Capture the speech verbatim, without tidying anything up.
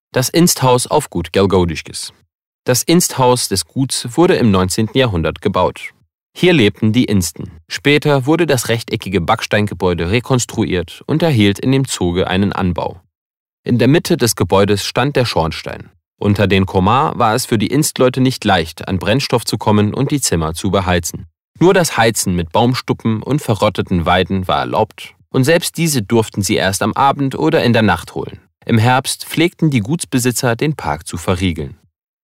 Das Insthaus auf Gut Gelgaudischkes. Das Insthaus des Guts wurde im neunzehnten Jahrhundert gebaut. Hier lebten die Insten. Später wurde das rechteckige Backsteingebäude rekonstruiert und erhielt in dem Zuge einen Anbau. In der Mitte des Gebäudes stand der Schornstein. Unter den Komar war es für die Instleute nicht leicht, an Brennstoff zu kommen und die Zimmer zu beheizen. Nur das Heizen mit Baumstuppen und verrotteten Weiden war erlaubt, und selbst diese durften sie erst am Abend oder in der Nacht holen. Im Herbst pflegten die Gutsbesitzer, den Park zu verriegeln.